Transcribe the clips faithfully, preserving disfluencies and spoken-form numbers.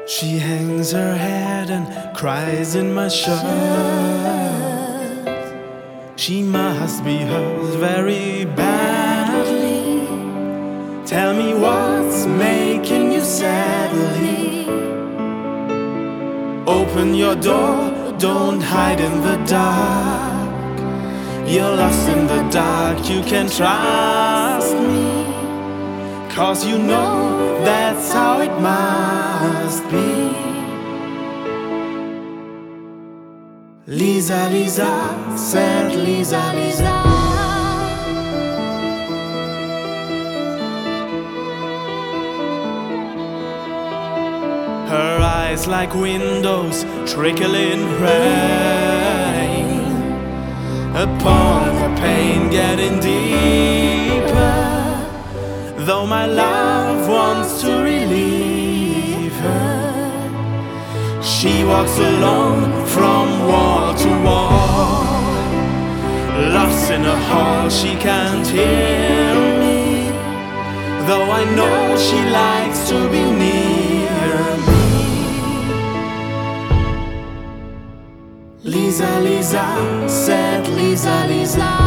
She hangs her head and cries in my shirt. She must be hurt very badly. Tell me what's making you sadly. Open your door, don't hide in the dark. You're lost in the dark, you can trust me. Cause you know that's how it must be. Lisa, Lisa, said Lisa, Lisa. Her eyes like windows, trickling rain upon her pain, getting deeper. Though my love wants to relieve her, she walks alone from wall to wall. Lost in a hall, she can't hear me, though I know she likes to be near me. Lisa, Lisa, said Lisa, Lisa.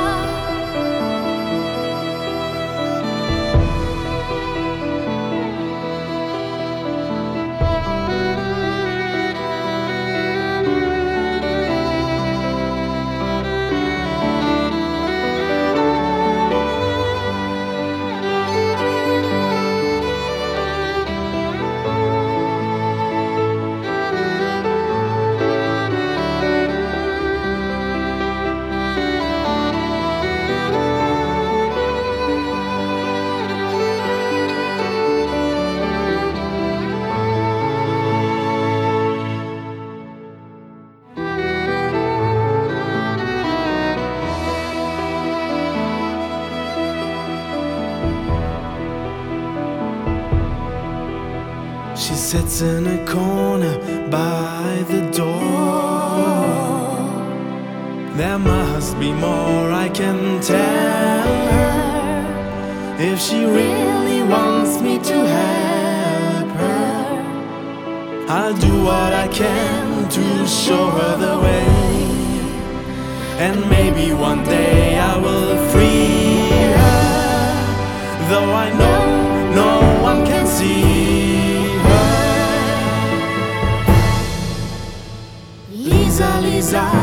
She sits in a corner by the door. There must be more I can tell her, if she really wants me to help her. I'll do what I can to show her the way, and maybe one day I will free her, though I know no one can see. Lisa, Lisa.